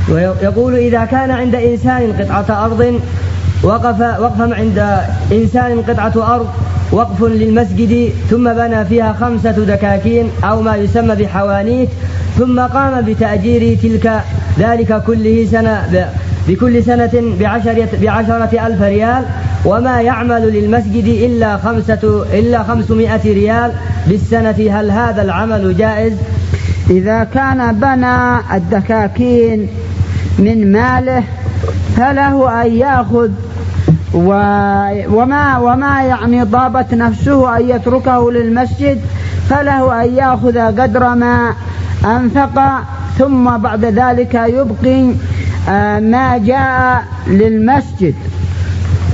ويقول إذا كان عند إنسان قطعة أرض وقف عند إنسان قطعة أرض وقف للمسجد ثم بنى فيها 5 دكاكين أو ما يسمى بحوانيت ثم قام بتأجير ذلك بكل سنة ب10,000 ريال وما يعمل للمسجد إلا 500 ريال بالسنة، هل هذا العمل جائز؟ إذا كان بنى الدكاكين من ماله فله أن يأخذ وما يعني ضابت نفسه أن يتركه للمسجد، فله أن يأخذ قدر ما أنفق ثم بعد ذلك يبقي ما جاء للمسجد.